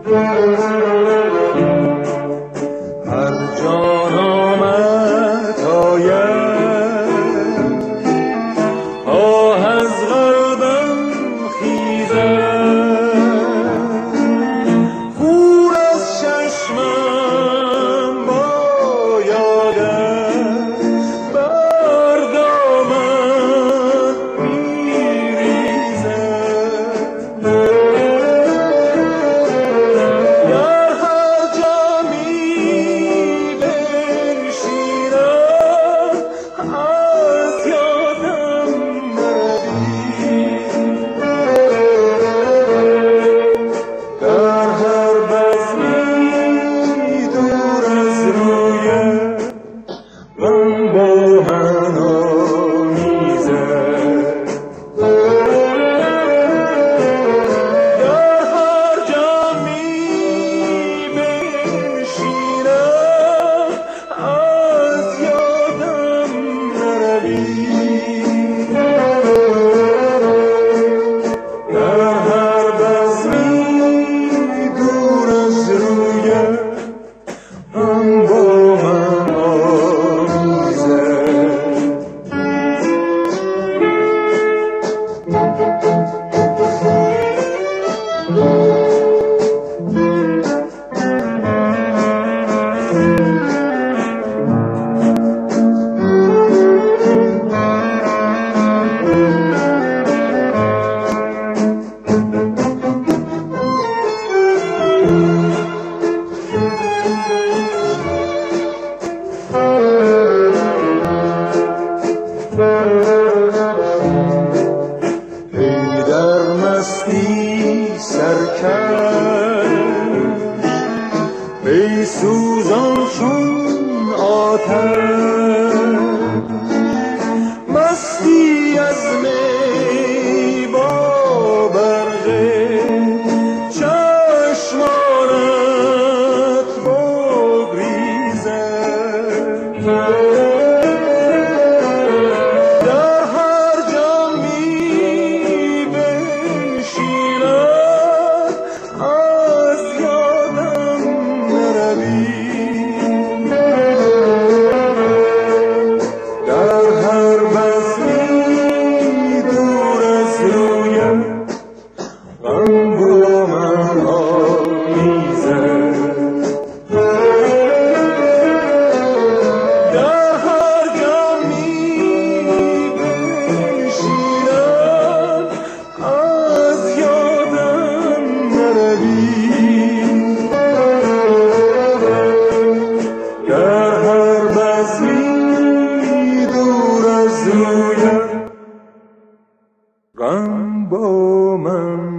هر جان آمد آید، آه از قلبم خیزد، خون از چشمم بایدد، بر دامن میریزد. در هر جا میبنشینم از یادم نروی، در هر بزمی دور از رویت غم با من آمیزد. در هر جا میبنشینم از یادم نروی، در هر بزمی دور از رویت غم با من آمیزد. ای در مستی سرکش، ای سوزان چون آتش، مستی از می با برق چشمانت بگریزد. در هر جا میبنشینم از یادم نروی، در هر بزمی دور از رویت غم با من آمیزد. در هر جا میبنشینم از یادم نروی، در هر بزمی دور از رویت غم با من